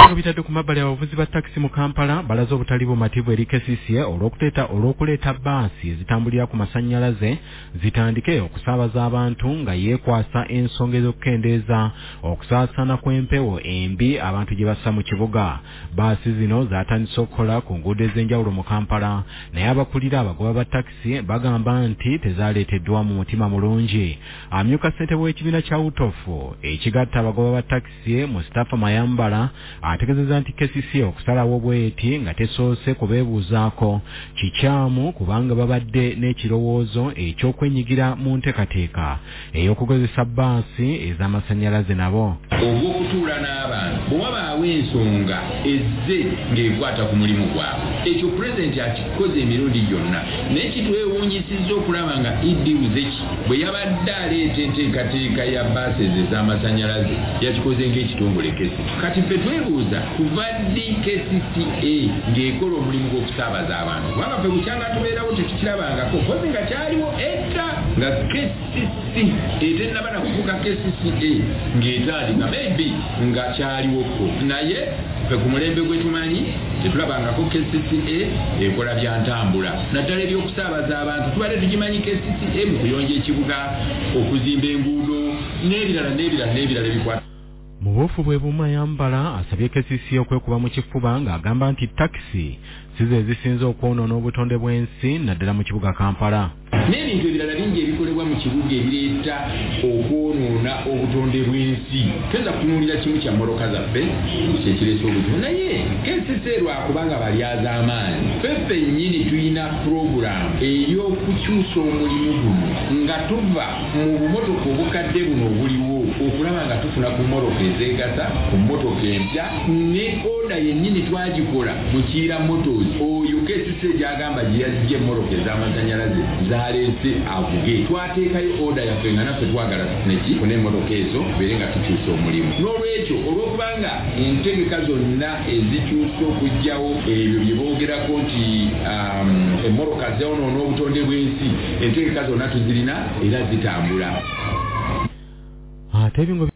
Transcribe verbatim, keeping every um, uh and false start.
Ebirala bitadde ku mabbali abavuzi ba takisi mu Kampala balaze obutali bumativu eri K C C A olw'okuleeta olw'okuleeta bbaasi ezitambulira ku masannyalaze zitandike okusaabaza abantu nga yeekwasa ensonga ez'okukendeeza okusaasaana kw'empewo embi abantu gye bassa mu kibuga. Bbaasi zino zaatandise okukola ku nguudo ez'enjawulo mu Kampala naye abakulira abagoba ba takisi bagamba nti tezaaleeteddwa mu mutima mulungi. Amyuka ssentebe w'ekibiina kya Utofu ekigatta abagoba ba takisi mu Mustafa Mayambala ategeezezza nti K C C A okusalawo bw'eti nga tesoose kubeebuuzaako kikyamu kubanga babadde n'ekirowoozo eky'okwenyigira mu nteekateeka ey'okugezesa bbaasi ez'amasannyalaze nabo. Ogw'okutuula n'abantu bwe wabaawo ensonga ezze ng'ekwata ku mulimu gwabwe ekyo pulezidenti akikoze emirundi gyonna naye kitwewuunyisizza okulaba nga Idi Uzeki bwe yabadde aleeta enteekateeka ya bbaasi ezo ez'amasannyalaze yakikoze ng'ekitongole K C C A. Kati ffe twebuuza kuva ddi K C C A ng'ekola omulimu gw'okusaabaza abantu kubanga ffe bukyanga tubeerawo tetukirabangako kozi nga kyaliwo edda nga K C C etennaba na kufuuka K C C A ng'etandika maybe nga kyaliwoko naye ffe ku mulembe gwe tumanyi tetulabangako K C C A ekola bya ntambula naddala ebyokusaabaza abantu tubadde tugimanyi K C C A mu kuyonja ekibuga okuzimba enguudo n'ebirala n'ebirala n'ebirala ebikwata. Mu buufu bwe Mayambala asabye K C C A okwekuba mu kifuba ng'agamba nti takisi sizo ezisinze okwonoona obutonde bw'ensi naddala mu kibuga Kampala. N'ebintu ebirala bingi ebikolebwa mu kibuga ebireeta okwonoona obutonde bw'ensi. Teza kutunuulira kimu kya mmoloka zaffe kyekireesa obutonde naye K C C A lwakubanga balyaza amaanyi ffe ffennyini tulina puroguramu ey'okukyusa omulimu guno nga tuva mu bumotoka obukadde buno obuliwo okulaba nga tufuna ku mmoloka ezeegasa ku mmotoka empya ne oda yennyini twagikola mu Kiira Motors oyo K C C A gy'agamba gye yazzye emmoloka ez'amasannyalaze zaleese avuge twateekayo oda yaffe nga naffe twagala neki ku n'emmotoka ezo tubeere nga tukyusa omulimu. N'olwekyo olw'okubanga entegeka zonna ezikyusa okugyawo ebyo bye boogerako nti emmoloka zoonoona obutonde bw'ensi entegeka zonna tuzirina era zitambula. Ate ebingo